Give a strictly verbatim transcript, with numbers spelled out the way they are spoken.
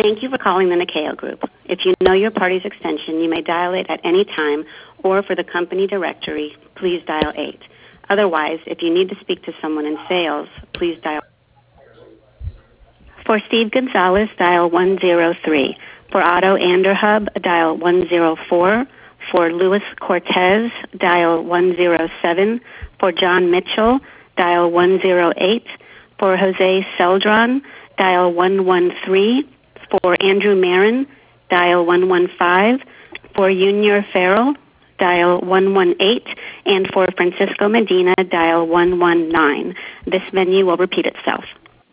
Thank you for calling the Nikeo Group. If you know your party's extension, you may dial it at any time, or for the company directory, please dial eight. Otherwise, if you need to speak to someone in sales, please dial. For Steve Gonzalez, dial one zero three. For Otto Anderhub, dial one zero four. For Luis Cortez, dial one zero seven. For John Mitchell, dial one zero eight. For Jose Celdron, dial one one three. For Andrew Marin, dial one one five. For Junior Farrell, dial one one eight. And for Francisco Medina, dial one one nine. This menu will repeat itself.